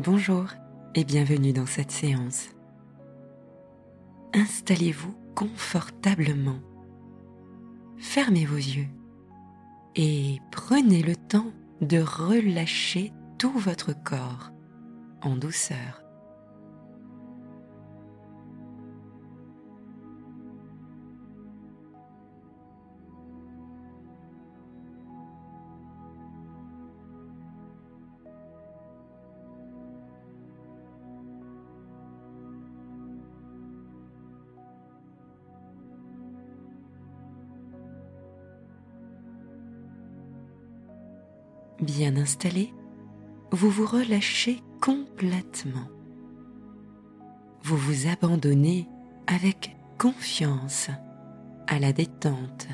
Bonjour et bienvenue dans cette séance. Installez-vous confortablement, fermez vos yeux et prenez le temps de relâcher tout votre corps en douceur. Bien installé, vous vous relâchez complètement. Vous vous abandonnez avec confiance à la détente.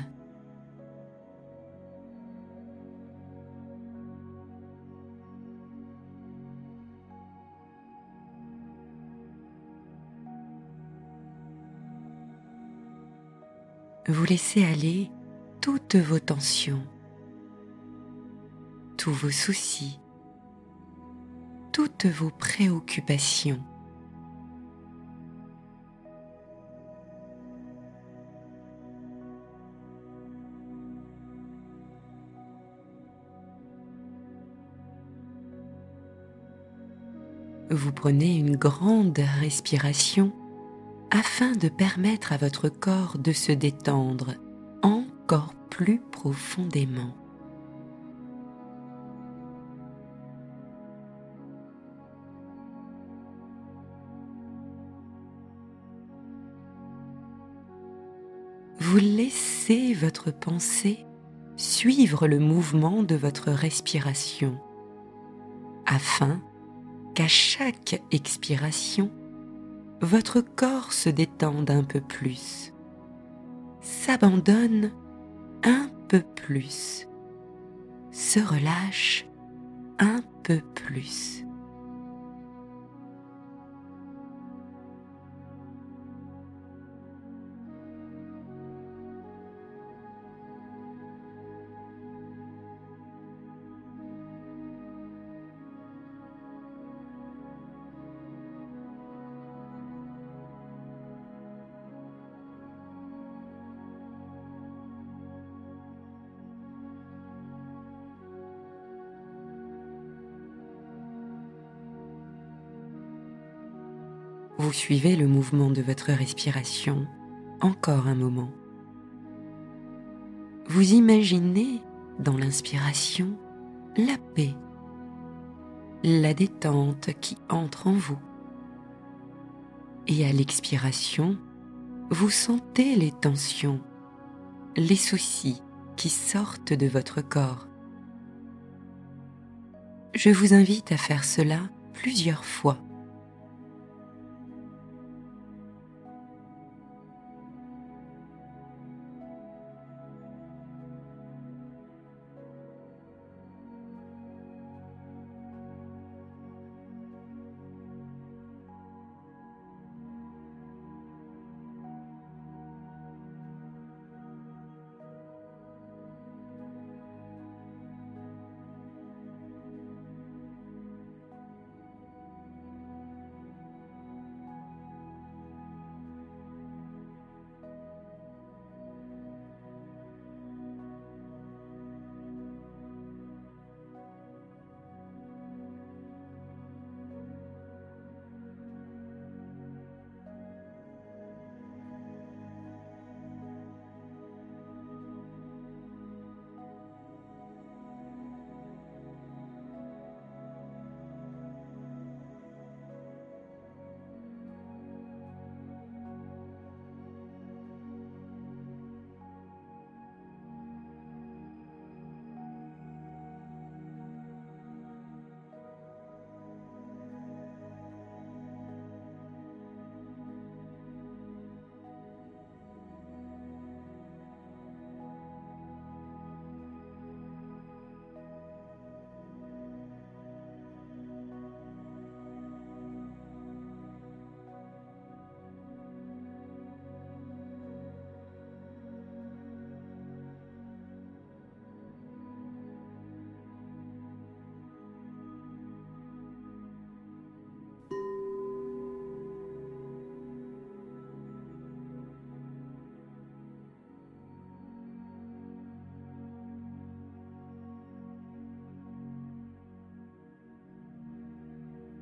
Vous laissez aller toutes vos tensions, tous vos soucis, toutes vos préoccupations. Vous prenez une grande respiration afin de permettre à votre corps de se détendre encore plus profondément. Vous laissez votre pensée suivre le mouvement de votre respiration afin qu'à chaque expiration, votre corps se détende un peu plus, s'abandonne un peu plus, se relâche un peu plus. Vous suivez le mouvement de votre respiration encore un moment. Vous imaginez dans l'inspiration la paix, la détente qui entre en vous. Et à l'expiration, vous sentez les tensions, les soucis qui sortent de votre corps. Je vous invite à faire cela plusieurs fois.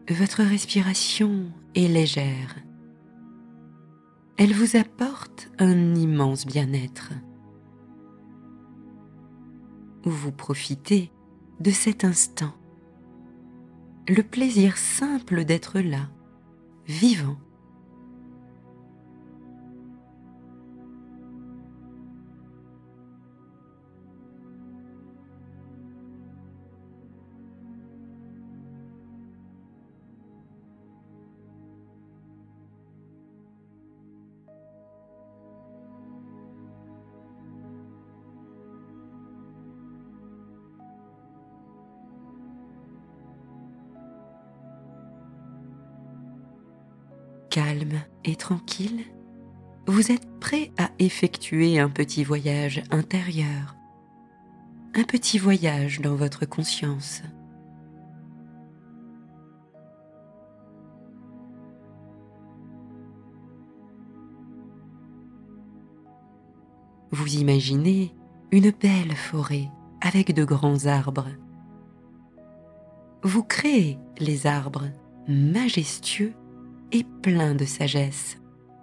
votre respiration est légère. Elle vous apporte un immense bien-être. Vous profitez de cet instant, le plaisir simple d'être là, vivant. Calme et tranquille, vous êtes prêt à effectuer un petit voyage intérieur, un petit voyage dans votre conscience. Vous imaginez une belle forêt avec de grands arbres. Vous créez les arbres majestueux et pleins de sagesse.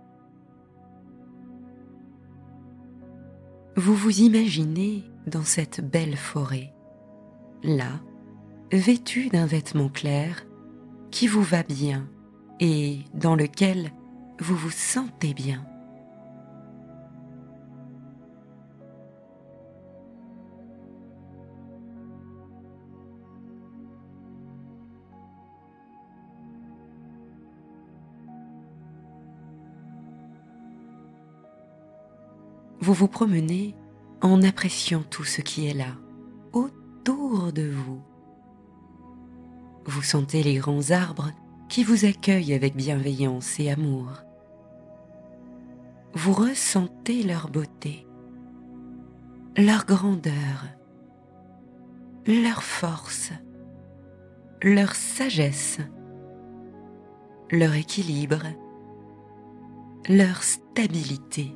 Vous vous imaginez dans cette belle forêt, là, vêtu d'un vêtement clair qui vous va bien et dans lequel vous vous sentez bien. Vous vous promenez en appréciant tout ce qui est là, autour de vous. Vous sentez les grands arbres qui vous accueillent avec bienveillance et amour. Vous ressentez leur beauté, leur grandeur, leur force, leur sagesse, leur équilibre, leur stabilité.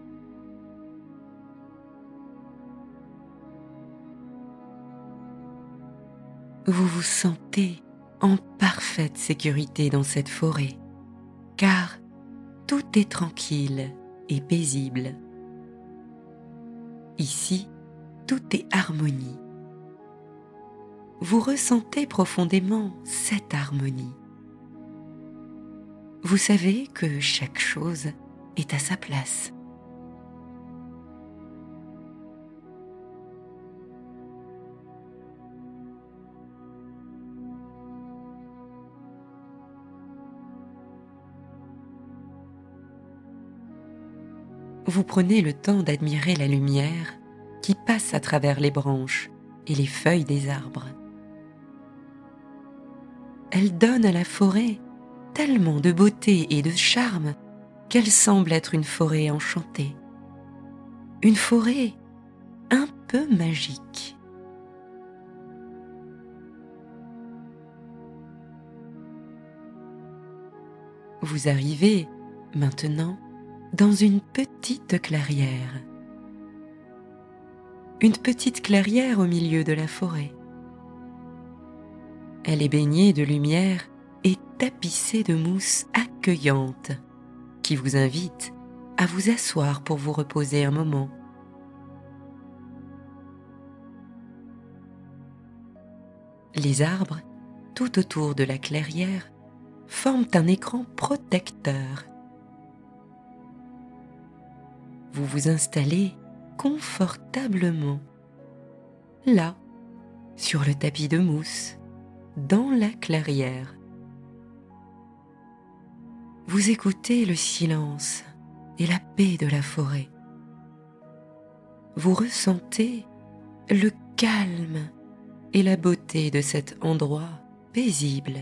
Vous vous sentez en parfaite sécurité dans cette forêt, car tout est tranquille et paisible. Ici, tout est harmonie. Vous ressentez profondément cette harmonie. Vous savez que chaque chose est à sa place. Vous prenez le temps d'admirer la lumière qui passe à travers les branches et les feuilles des arbres. Elle donne à la forêt tellement de beauté et de charme qu'elle semble être une forêt enchantée, une forêt un peu magique. Vous arrivez maintenant dans une petite clairière. Une petite clairière au milieu de la forêt. Elle est baignée de lumière et tapissée de mousse accueillante qui vous invite à vous asseoir pour vous reposer un moment. Les arbres, tout autour de la clairière, forment un écran protecteur. Vous vous installez confortablement, là, sur le tapis de mousse, dans la clairière. Vous écoutez le silence et la paix de la forêt. Vous ressentez le calme et la beauté de cet endroit paisible.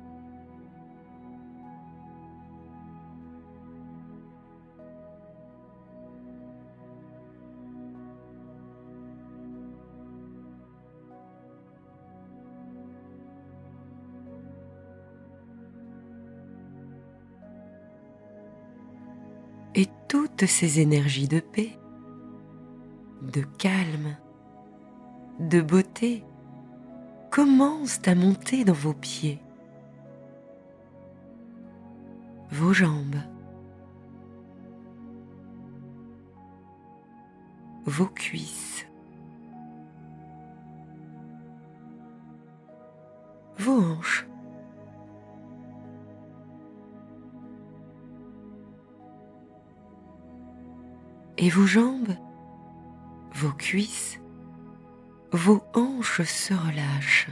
Et toutes ces énergies de paix, de calme, de beauté commencent à monter dans vos pieds, vos jambes, vos cuisses, vos hanches, et vos jambes, vos cuisses, vos hanches se relâchent,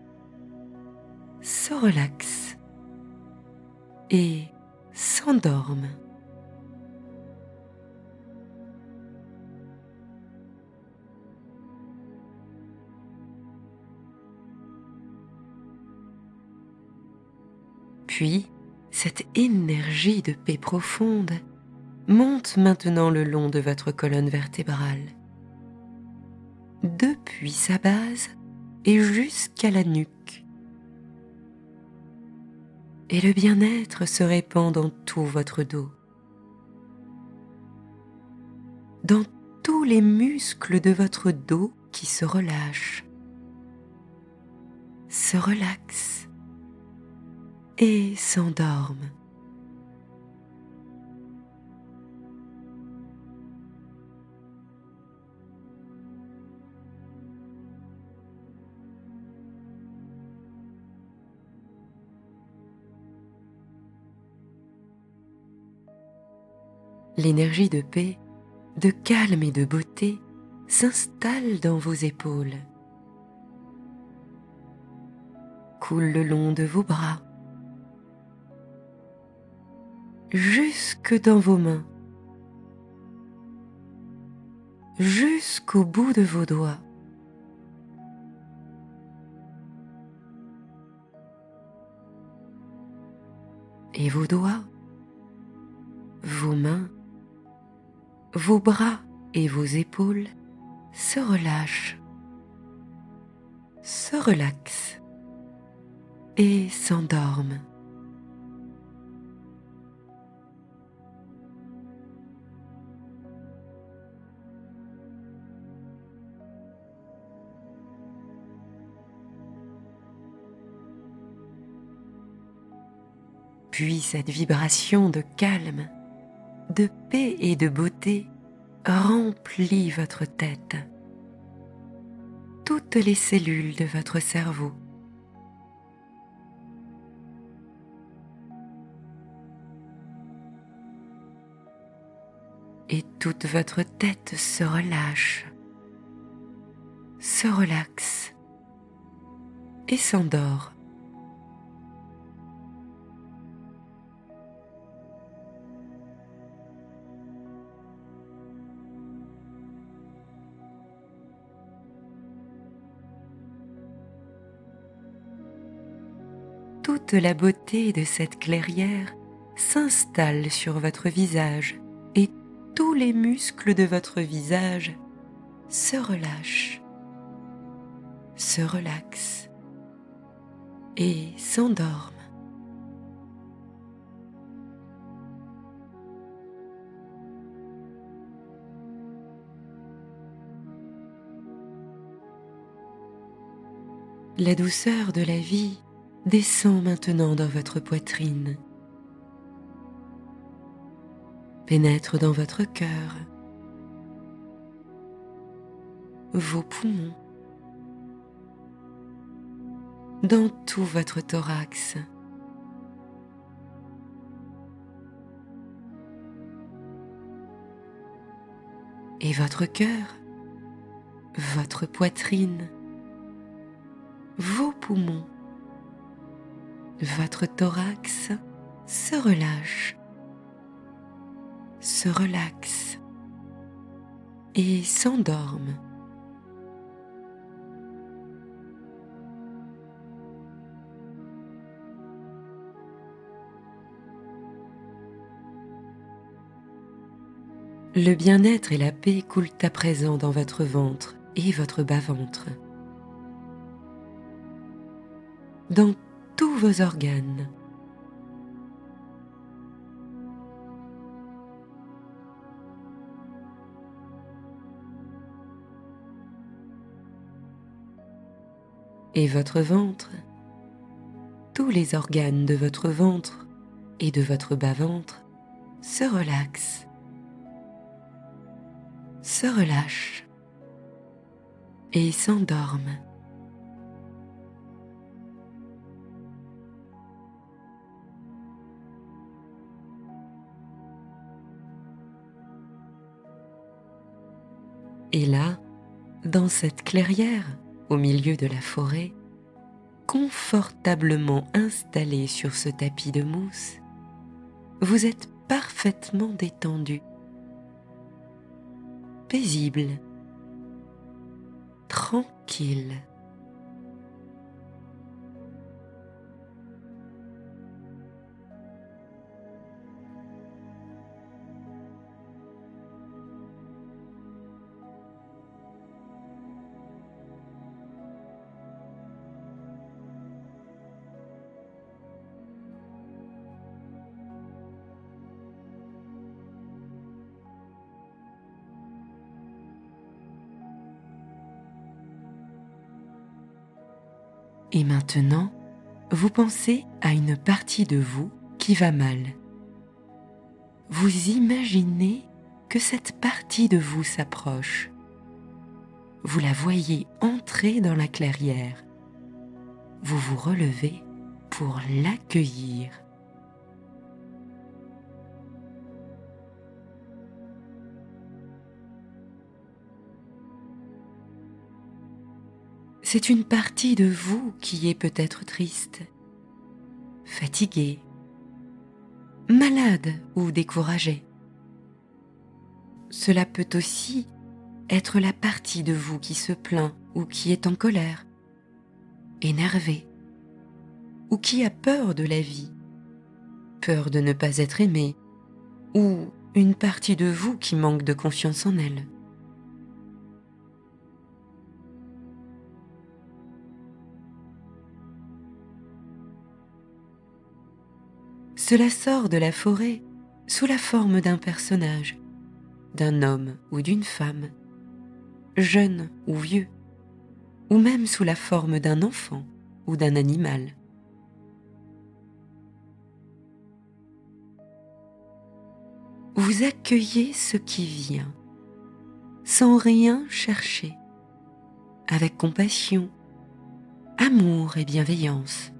se relaxent et s'endorment. Puis, cette énergie de paix profonde monte maintenant le long de votre colonne vertébrale, depuis sa base et jusqu'à la nuque. Et le bien-être se répand dans tout votre dos, dans tous les muscles de votre dos qui se relâchent, se relaxent et s'endorment. L'énergie de paix, de calme et de beauté s'installe dans vos épaules, coule le long de vos bras, jusque dans vos mains, jusqu'au bout de vos doigts. Et vos doigts, vos mains, vos bras et vos épaules se relâchent, se relaxent et s'endorment. Puis cette vibration de calme, de paix et de beauté remplit votre tête, toutes les cellules de votre cerveau. Et toute votre tête se relâche, se relaxe et s'endort. Toute la beauté de cette clairière s'installe sur votre visage et tous les muscles de votre visage se relâchent, se relaxent et s'endorment. La douceur de la vie descend maintenant dans votre poitrine, pénètre dans votre cœur, vos poumons, dans tout votre thorax. Et votre cœur, votre poitrine, vos poumons, votre thorax se relâche, se relaxe et s'endorme. Le bien-être et la paix coulent à présent dans votre ventre et votre bas-ventre, dans tous vos organes. Et votre ventre, tous les organes de votre ventre et de votre bas-ventre se relaxent, se relâchent et s'endorment. Et là, dans cette clairière, au milieu de la forêt, confortablement installé sur ce tapis de mousse, vous êtes parfaitement détendu, paisible, tranquille. Et maintenant, vous pensez à une partie de vous qui va mal. Vous imaginez que cette partie de vous s'approche. Vous la voyez entrer dans la clairière. Vous vous relevez pour l'accueillir. C'est une partie de vous qui est peut-être triste, fatiguée, malade ou découragée. Cela peut aussi être la partie de vous qui se plaint ou qui est en colère, énervée, ou qui a peur de la vie, peur de ne pas être aimée, ou une partie de vous qui manque de confiance en elle. Cela sort de la forêt sous la forme d'un personnage, d'un homme ou d'une femme, jeune ou vieux, ou même sous la forme d'un enfant ou d'un animal. Vous accueillez ce qui vient, sans rien chercher, avec compassion, amour et bienveillance.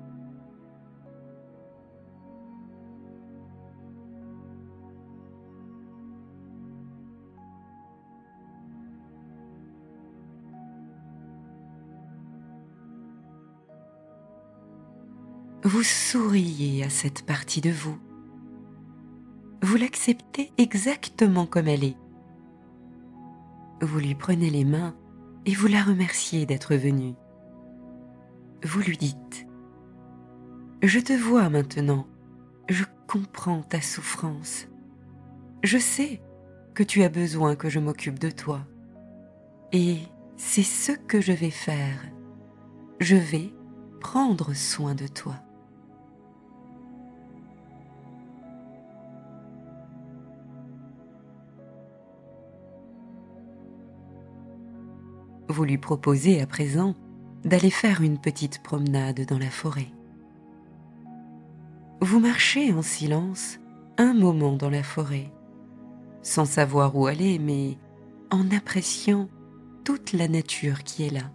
Vous souriez à cette partie de vous. Vous l'acceptez exactement comme elle est. Vous lui prenez les mains et vous la remerciez d'être venue. Vous lui dites « Je te vois maintenant, je comprends ta souffrance. Je sais que tu as besoin que je m'occupe de toi. Et c'est ce que je vais faire. Je vais prendre soin de toi. » Vous lui proposez à présent d'aller faire une petite promenade dans la forêt. Vous marchez en silence un moment dans la forêt, sans savoir où aller, mais en appréciant toute la nature qui est là.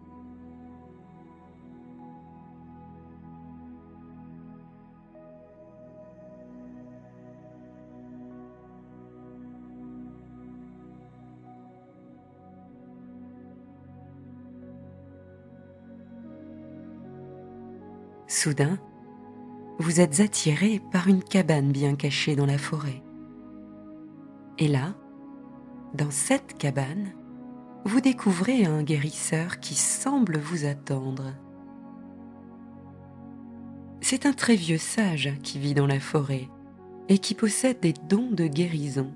Soudain, vous êtes attiré par une cabane bien cachée dans la forêt. Et là, dans cette cabane, vous découvrez un guérisseur qui semble vous attendre. C'est un très vieux sage qui vit dans la forêt et qui possède des dons de guérison.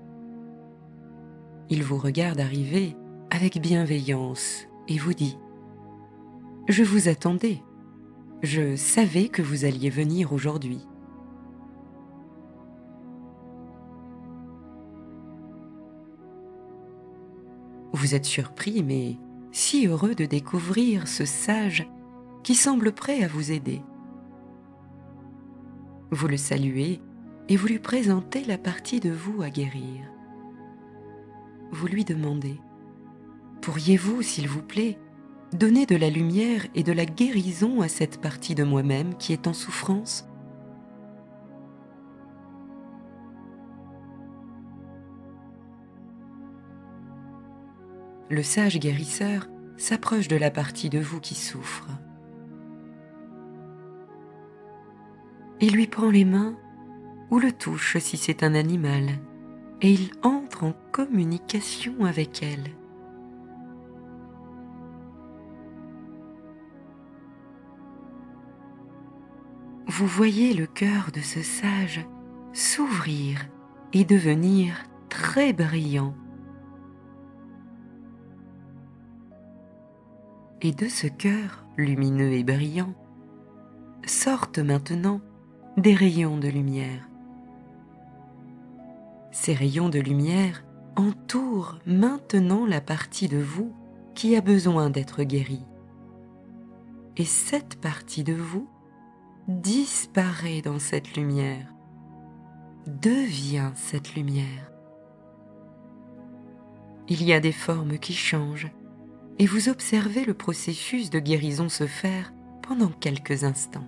Il vous regarde arriver avec bienveillance et vous dit « Je vous attendais. Je savais que vous alliez venir aujourd'hui. » Vous êtes surpris, mais si heureux de découvrir ce sage qui semble prêt à vous aider. Vous le saluez et vous lui présentez la partie de vous à guérir. Vous lui demandez: pourriez-vous, s'il vous plaît, donner de la lumière et de la guérison à cette partie de moi-même qui est en souffrance? Le sage guérisseur s'approche de la partie de vous qui souffre. Il lui prend les mains ou le touche si c'est un animal, et il entre en communication avec elle. Vous voyez le cœur de ce sage s'ouvrir et devenir très brillant. Et de ce cœur lumineux et brillant sortent maintenant des rayons de lumière. Ces rayons de lumière entourent maintenant la partie de vous qui a besoin d'être guérie. Et cette partie de vous disparaît dans cette lumière, devient cette lumière. Il y a des formes qui changent et vous observez le processus de guérison se faire pendant quelques instants.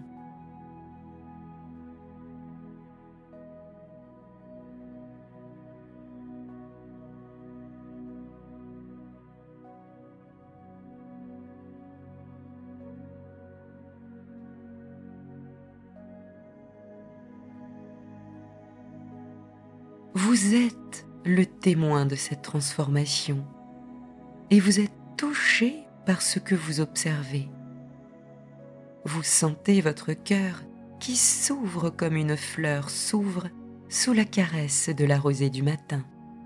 Vous êtes le témoin de cette transformation et vous êtes touché par ce que vous observez. Vous sentez votre cœur qui s'ouvre comme une fleur s'ouvre sous la caresse de la rosée du matin.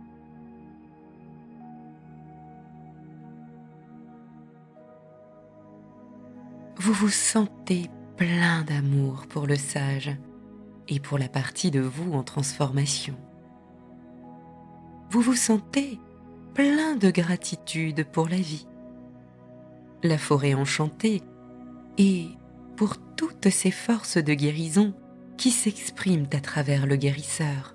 Vous vous sentez plein d'amour pour le sage et pour la partie de vous en transformation. Vous vous sentez plein de gratitude pour la vie, la forêt enchantée et pour toutes ces forces de guérison qui s'expriment à travers le guérisseur.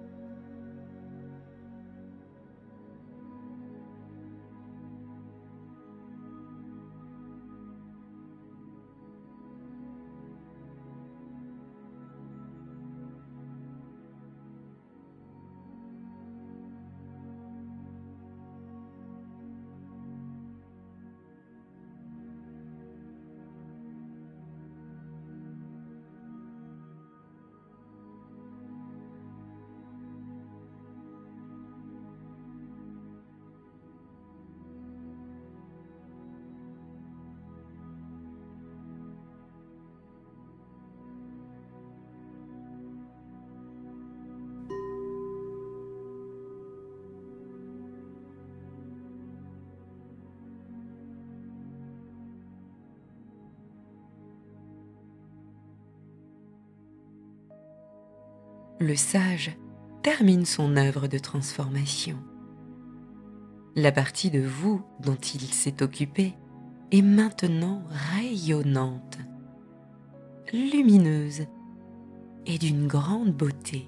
Le sage termine son œuvre de transformation. La partie de vous dont il s'est occupé est maintenant rayonnante, lumineuse et d'une grande beauté.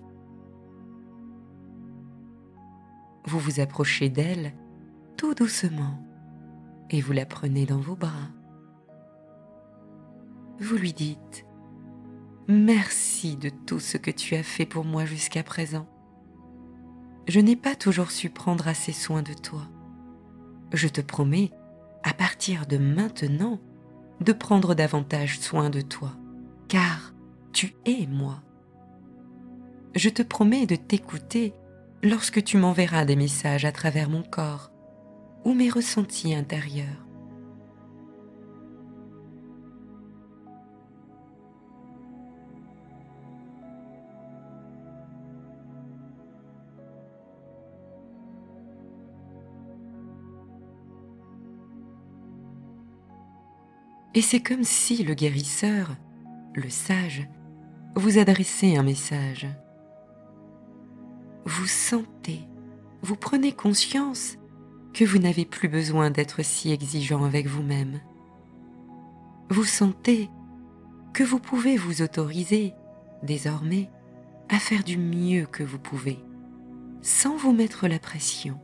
Vous vous approchez d'elle tout doucement et vous la prenez dans vos bras. Vous lui dites: merci de tout ce que tu as fait pour moi jusqu'à présent. Je n'ai pas toujours su prendre assez soin de toi. Je te promets, à partir de maintenant, de prendre davantage soin de toi, car tu es moi. Je te promets de t'écouter lorsque tu m'enverras des messages à travers mon corps ou mes ressentis intérieurs. Et c'est comme si le guérisseur, le sage, vous adressait un message. Vous sentez, vous prenez conscience que vous n'avez plus besoin d'être si exigeant avec vous-même. Vous sentez que vous pouvez vous autoriser désormais à faire du mieux que vous pouvez, sans vous mettre la pression.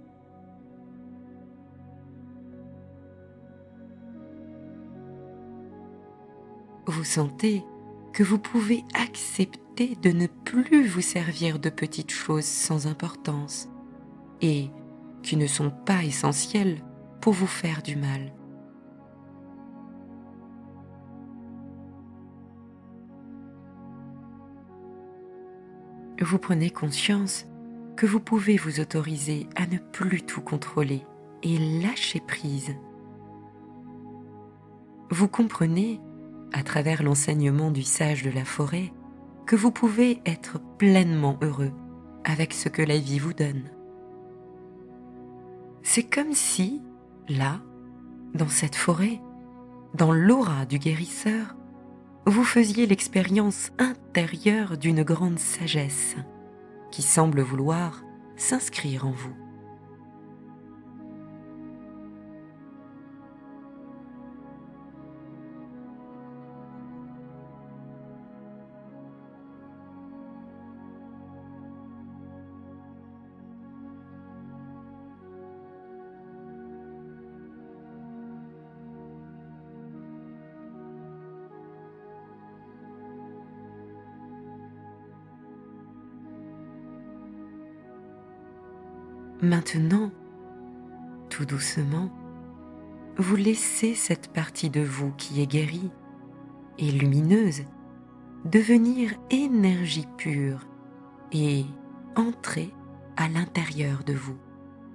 Vous sentez que vous pouvez accepter de ne plus vous servir de petites choses sans importance et qui ne sont pas essentielles pour vous faire du mal. Vous prenez conscience que vous pouvez vous autoriser à ne plus tout contrôler et lâcher prise. Vous comprenez, à travers l'enseignement du sage de la forêt, que vous pouvez être pleinement heureux avec ce que la vie vous donne. C'est comme si, là, dans cette forêt, dans l'aura du guérisseur, vous faisiez l'expérience intérieure d'une grande sagesse qui semble vouloir s'inscrire en vous. Maintenant, tout doucement, vous laissez cette partie de vous qui est guérie et lumineuse devenir énergie pure et entrer à l'intérieur de vous.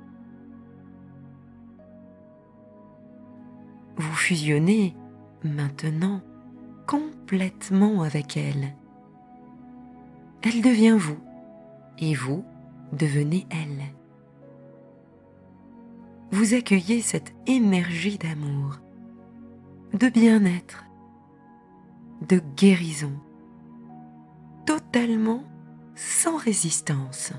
Vous fusionnez maintenant complètement avec elle. Elle devient vous et vous devenez elle. Vous accueillez cette énergie d'amour, de bien-être, de guérison, totalement sans résistance.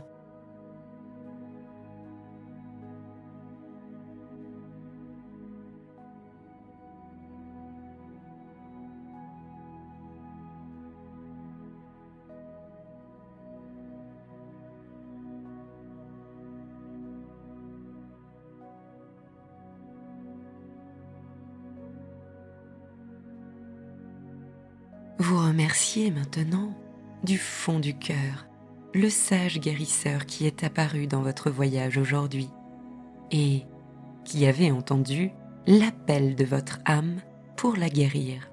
Vous remerciez maintenant du fond du cœur le sage guérisseur qui est apparu dans votre voyage aujourd'hui et qui avait entendu l'appel de votre âme pour la guérir.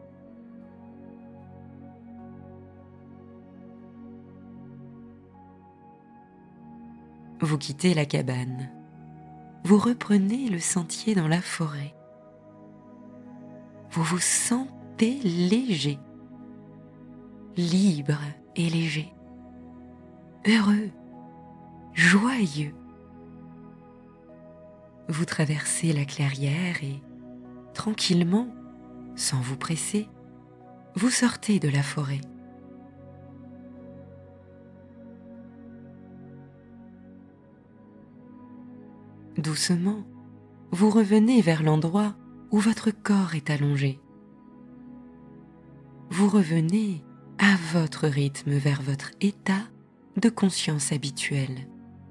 Vous quittez la cabane. Vous reprenez le sentier dans la forêt. Vous vous sentez léger, libre et léger, heureux, joyeux. Vous traversez la clairière et, tranquillement, sans vous presser, vous sortez de la forêt. Doucement, vous revenez vers l'endroit où votre corps est allongé. Vous revenez à votre rythme vers votre état de conscience habituel.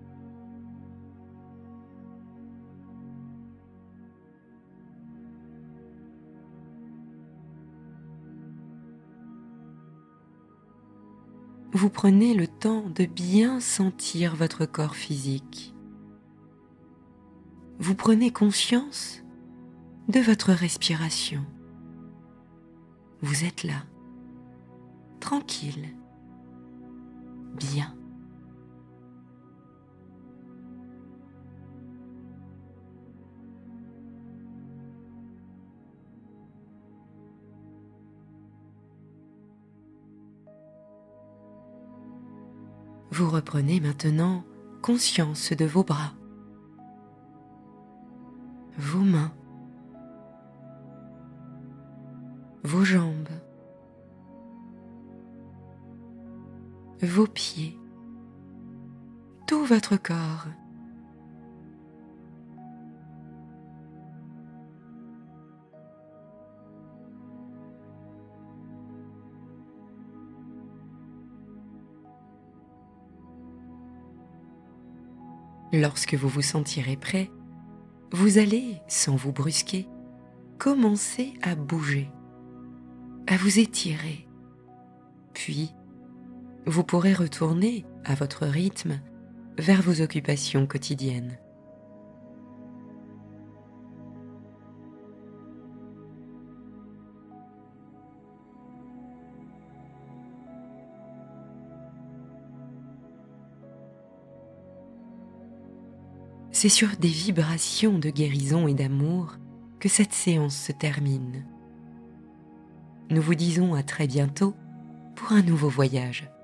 Vous prenez le temps de bien sentir votre corps physique. Vous prenez conscience de votre respiration. Vous êtes là, tranquille, bien. Vous reprenez maintenant conscience de vos bras, vos mains, vos jambes, vos pieds, tout votre corps. Lorsque vous vous sentirez prêt, vous allez, sans vous brusquer, commencer à bouger, à vous étirer. Puis, vous pourrez retourner à votre rythme vers vos occupations quotidiennes. C'est sur des vibrations de guérison et d'amour que cette séance se termine. Nous vous disons à très bientôt pour un nouveau voyage.